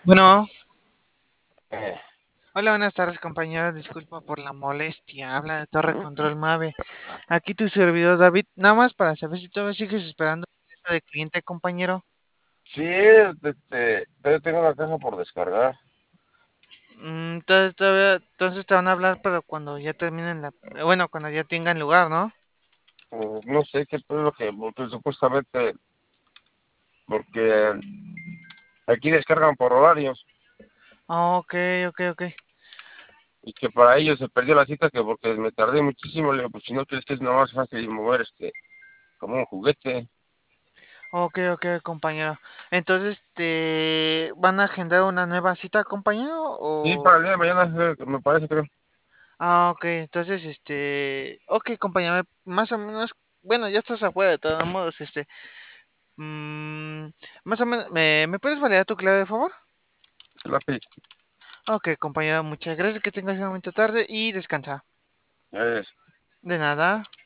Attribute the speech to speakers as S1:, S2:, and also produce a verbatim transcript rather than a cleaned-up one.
S1: Bueno,
S2: Eh,
S1: hola, buenas tardes, compañero. Disculpa por la molestia. Habla de Torre Control Mave. Aquí tu servidor David. Nada más para saber si todavía sigues esperando la lista de cliente, compañero.
S2: sí, este, todavía tengo la caja por descargar.
S1: Mm, entonces, todavía, entonces te van a hablar, pero cuando ya terminen la. Bueno, cuando ya tengan lugar, ¿no?
S2: Pues, no sé qué es lo que, porque supuestamente, porque aquí descargan por horarios
S1: Ah, ok, ok, ok.
S2: y que para ellos se perdió la cita que porque me tardé muchísimo. Le digo, pues si no crees que es nada más fácil mover este, como un juguete.
S1: Ok, ok, compañero. Entonces, ¿te van a agendar una nueva cita, compañero?
S2: Sí, para
S1: O.
S2: el día de mañana, eh, me parece, creo.
S1: Ah, ok. Entonces, este. Ok, compañero. Más o menos. Bueno, ya estás afuera de todos modos, este. Mm, más o menos, ¿me, ¿me puedes validar tu clave, de favor?
S2: Lápiz,
S1: Ok, compañero, muchas gracias. Que tengas una bonita tarde y descansa.
S2: ya es.
S1: De nada.